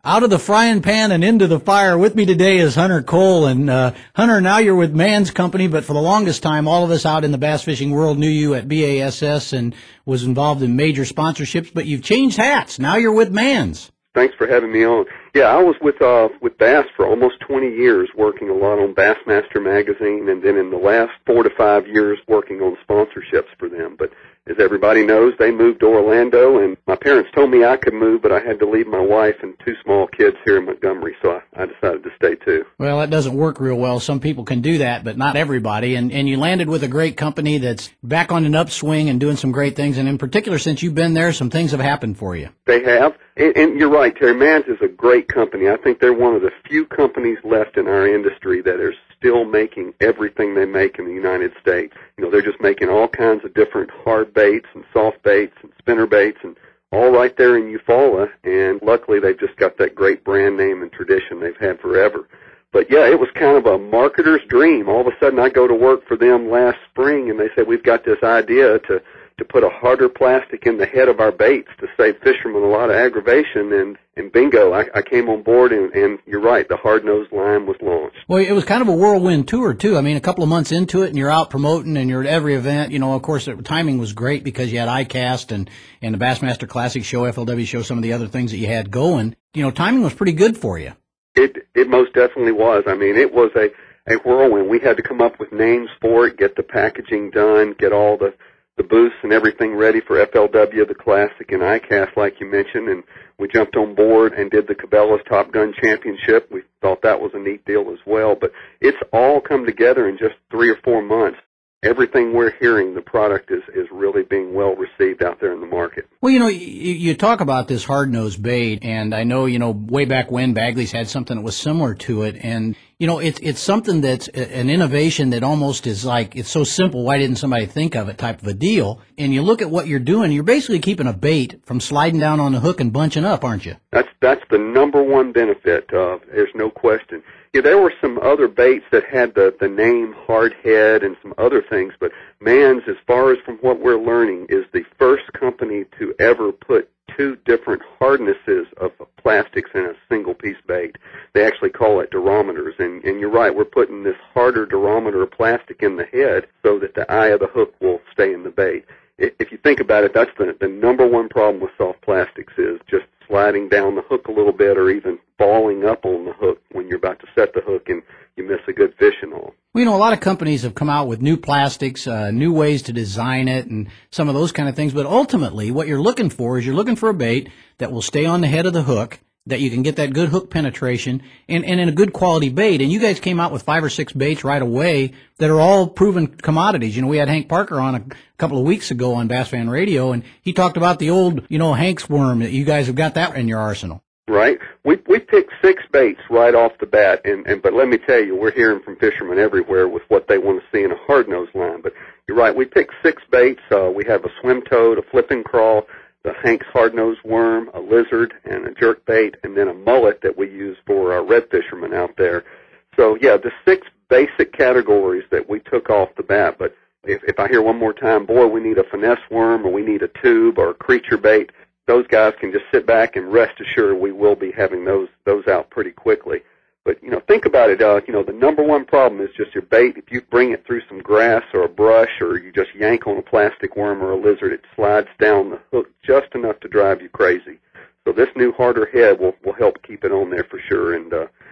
Out of the frying pan and into the fire. With me today is Hunter Cole. And Hunter, now you're with Mann's Company, but for the longest time, all of us out in the bass fishing world knew you at BASS and was involved in major sponsorships, but you've changed hats. Now you're with Mann's. Thanks for having me on. Yeah, I was with Bass for almost 20 years, working a lot on Bassmaster magazine, and then in the last 4 to 5 years working on sponsorships for them. But as everybody knows, they moved to Orlando, and my parents told me I could move, but I had to leave my wife and 2 small kids here in Montgomery, so I decided to stay too. Well, that doesn't work real well. Some people can do that, but not everybody. And you landed with a great company that's back on an upswing and doing some great things. And in particular, since you've been there, some things have happened for you. They have. And you're right, Terry. Mann's is a great company. I think they're one of the few companies left in our industry that are still making everything they make in the United States. You know, they're just making all kinds of different hard baits and soft baits and spinner baits and all right there in Eufaula. And luckily, they've just got that great brand name and tradition they've had forever. But yeah, it was kind of a marketer's dream. All of a sudden, I go to work for them last spring, and they said, we've got this idea to put a harder plastic in the head of our baits to save fishermen a lot of aggravation, and bingo, I came on board, and you're right, the hard-nosed line was launched. Well, it was kind of a whirlwind tour, too. I mean, a couple of months into it, and you're out promoting, and you're at every event. You know, of course, the timing was great because you had ICAST and the Bassmaster Classic show, FLW show, some of the other things that you had going. You know, timing was pretty good for you. It most definitely was. I mean, it was a whirlwind. We had to come up with names for it, get the packaging done, get all the booths and everything ready for FLW, the Classic, and ICAST, like you mentioned, and we jumped on board and did the Cabela's Top Gun Championship. We thought that was a neat deal as well, but it's all come together in just 3 or 4 months. Everything we're hearing, the product is really being well received out there in the market. Well, you know, you talk about this hard-nosed bait, and I know, you know, way back when Bagley's had something that was similar to it, and, you know, it's something that's an innovation that almost is like, it's so simple, why didn't somebody think of it type of a deal? And you look at what you're doing, you're basically keeping a bait from sliding down on the hook and bunching up, aren't you? That's the number one benefit. There's no question. Yeah, there were some other baits that had the name Hardhead and some other things, but Mann's, as far as from what we're learning, is the first company to ever put 2 different hardnesses of plastics in a single piece bait. They actually call it durometers, and you're right, we're putting this harder durometer of plastic in the head so that the eye of the hook will stay in the bait. If you think about it, that's the number one problem with soft plastics is just sliding down the hook a little bit or even falling up on the hook when you're about to set the hook and you miss a good fish and all. Well, you know, a lot of companies have come out with new plastics, new ways to design it and some of those kind of things, but ultimately what you're looking for is you're looking for a bait that will stay on the head of the hook, that you can get that good hook penetration and in a good quality bait. And you guys came out with 5 or 6 baits right away that are all proven commodities. You know, we had Hank Parker on a couple of weeks ago on Bass Fan Radio, and he talked about the old, you know, Hank's worm. That you guys have got that in your arsenal. Right. We picked 6 baits right off the bat, but let me tell you, we're hearing from fishermen everywhere with what they want to see in a hard-nosed line. But you're right, we picked 6 baits. We have a swim toad, a flip and crawl, the Hank's hard-nosed worm, a lizard, and a jerk bait, and then a mullet that we use for our red fishermen out there. So, yeah, the 6 basic categories that we took off the bat. But if I hear one more time, boy, we need a finesse worm or we need a tube or a creature bait, those guys can just sit back and rest assured we will be having those out pretty quickly. But, you know, think about it. You know, the number one problem is just your bait. If you bring it through some grass or a brush or you just yank on a plastic worm or a lizard, it slides down the hook just enough to drive you crazy. So this new harder head will help keep it on there for sure, and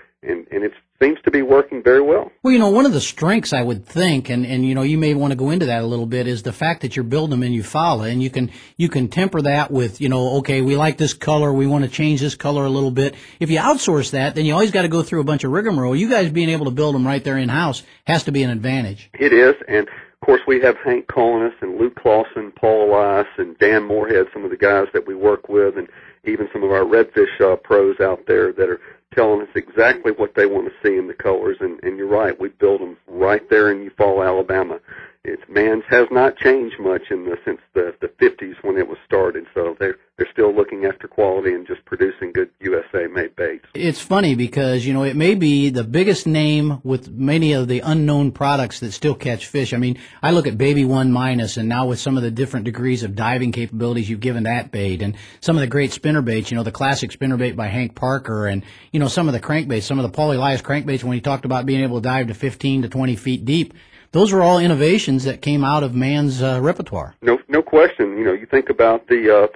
it seems to be working very well. Well, you know, one of the strengths I would think, and you know, you may want to go into that a little bit, is the fact that you're building them in Eufaula, and you can temper that with, you know, okay, we like this color, we want to change this color a little bit. If you outsource that, then you always got to go through a bunch of rigmarole. You guys being able to build them right there in-house has to be an advantage. It is, and of course we have Hank calling us, and Luke Clausen, Paul Elias, and Dan Moorhead, some of the guys that we work with, and even some of our redfish pros out there that are telling us exactly what they want to see in the colors, and you're right, we build them right there in Eufaula, Alabama. Mann's has not changed much since the 50s when it was started, so they're still looking after quality and just producing good USA-made baits. It's funny because, it may be the biggest name with many of the unknown products that still catch fish. I mean, I look at Baby 1 Minus, and now with some of the different degrees of diving capabilities you've given that bait, and some of the great spinnerbaits, the classic spinnerbait by Hank Parker, and, some of the crankbaits, some of the Paul Elias crankbaits when he talked about being able to dive to 15 to 20 feet deep. Those are all innovations that came out of man's repertoire. No question. You think about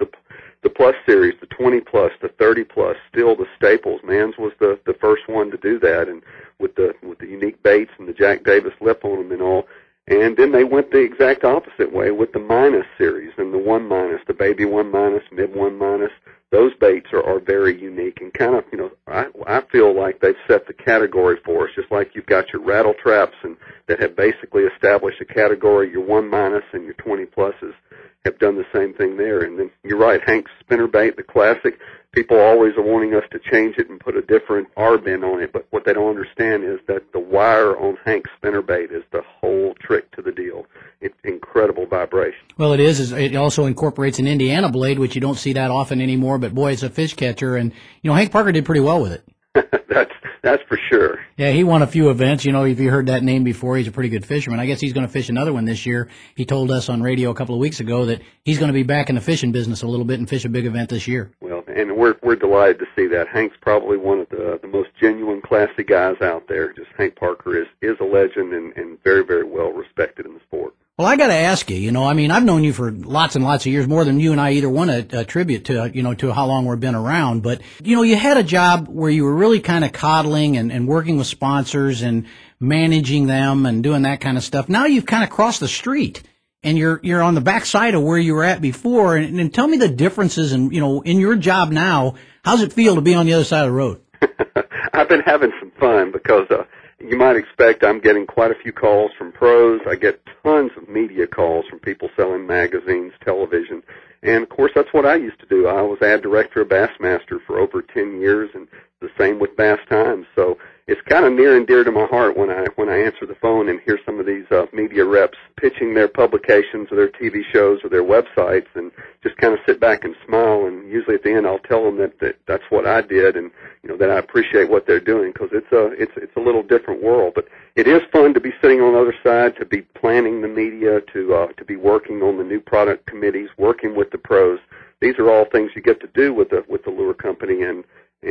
the Plus series, the 20 Plus, the 30 Plus, still the staples. Man's was the first one to do that, and with the unique baits and the Jack Davis lip on them and all. And then they went the exact opposite way with the Minus series and the 1 Minus, the Baby 1 Minus, Mid 1 Minus. Those baits are very unique and kind of, I feel like they've set the category for us, just like you've got your rattle traps and that have basically established a category. Your 1 Minus and your 20 Pluses have done the same thing there. And then you're right, Hank's spinnerbait, the classic, people always are wanting us to change it and put a different R-bend on it, but what they don't understand is that the wire on Hank's spinnerbait is the whole trick to the deal. It's incredible vibration. Well, it is. It also incorporates an Indiana blade, which you don't see that often anymore, but boy, it's a fish catcher, and, Hank Parker did pretty well with it. That's for sure. Yeah, he won a few events. If you heard that name before, he's a pretty good fisherman. I guess he's going to fish another one this year. He told us on radio a couple of weeks ago that he's going to be back in the fishing business a little bit and fish a big event this year. Well, and we're delighted to see that. Hank's probably one of the most genuine, classy guys out there. Just Hank Parker is a legend and very, very well respected in the sport. Well, I got to ask you, I've known you for lots and lots of years, more than you and I either want to attribute to, to how long we've been around. But, you had a job where you were really kind of coddling and working with sponsors and managing them and doing that kind of stuff. Now you've kind of crossed the street and you're on the backside of where you were at before. And tell me the differences in your job now. How's it feel to be on the other side of the road? I've been having some fun because, you might expect I'm getting quite a few calls from pros. I get tons of media calls from people selling magazines, television, and of course that's what I used to do. I was ad director of Bassmaster for over 10 years, and the same with Bass Times. So it's kind of near and dear to my heart when I answer the phone and hear some of these media reps pitching their publications or their TV shows or their websites, and just kind of sit back and smile. And usually at the end I'll tell them that's what I did, and that I appreciate what they're doing, because it's a little different world. But it is fun to be sitting on the other side, to be planning the media, to be working on the new product committees, working with the pros. These are all things you get to do with the lure company, and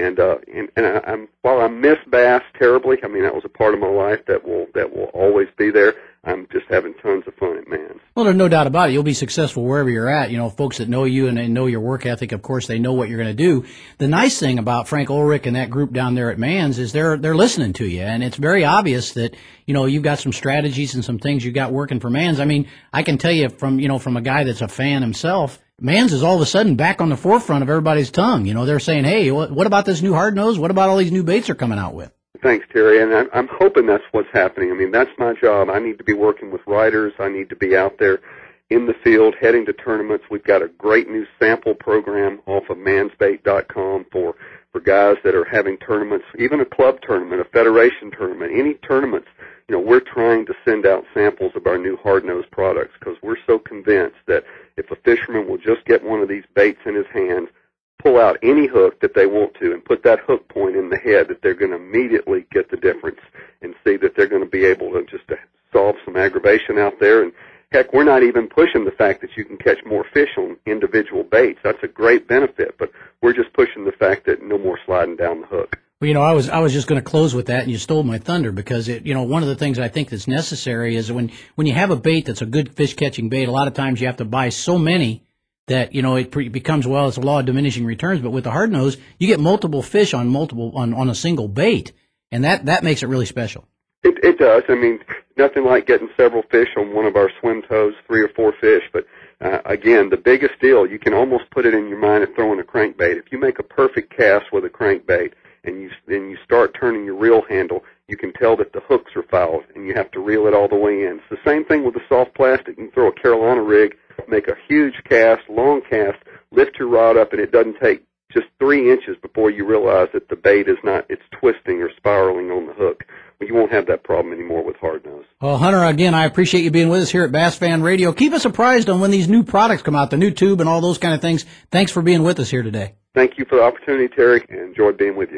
while I miss bass terribly, I mean that was a part of my life that will always be there. I'm just having tons of fun at Mann's. Well, there's no doubt about it. You'll be successful wherever you're at. Folks that know you and they know your work ethic, of course, they know what you're going to do. The nice thing about Frank Ulrich and that group down there at Mann's is they're listening to you, and it's very obvious that you've got some strategies and some things you got working for Mann's. I mean, I can tell you from a guy that's a fan himself, Mann's is all of a sudden back on the forefront of everybody's tongue. They're saying, hey, what about this new hard nose? What about all these new baits they're coming out with? Thanks, Terry, and I'm hoping that's what's happening. I mean, that's my job. I need to be working with writers. I need to be out there in the field, heading to tournaments. We've got a great new sample program off of mansbait.com for guys that are having tournaments, even a club tournament, a federation tournament, any tournaments. We're trying to send out samples of our new hard-nosed products because we're so convinced that if a fisherman will just get one of these baits in his hand, pull out any hook that they want to, and put that hook point in the head, that they're going to immediately get the difference and see that they're going to be able to just to solve some aggravation out there. And heck, we're not even pushing the fact that you can catch more fish on individual baits. That's a great benefit, but we're just pushing the fact that no more sliding down the hook. Well, I was just going to close with that, and you stole my thunder, because one of the things I think that's necessary is when you have a bait that's a good fish catching bait, a lot of times you have to buy so many that it becomes, it's a law of diminishing returns. But with the hard nose, you get multiple fish on a single bait, and that makes it really special. It does. I mean, nothing like getting several fish on one of our swim toes, 3 or 4 fish. But again, the biggest deal, you can almost put it in your mind of throwing a crankbait. If you make a perfect cast with a crankbait, and you start turning your reel handle, you can tell that the hooks are fouled, and you have to reel it all the way in. It's the same thing with the soft plastic. You can throw a Carolina rig, make a huge cast, long cast, lift your rod up, and it doesn't take just 3 inches before you realize that the bait it's twisting or spiraling on the hook. Well, you won't have that problem anymore with hard nose. Well, Hunter, again, I appreciate you being with us here at Bass Fan Radio. Keep us apprised on when these new products come out, the new tube and all those kind of things. Thanks for being with us here today. Thank you for the opportunity, Terry, and enjoyed being with you.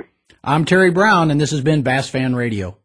I'm Terry Brown, and this has been Bass Fan Radio.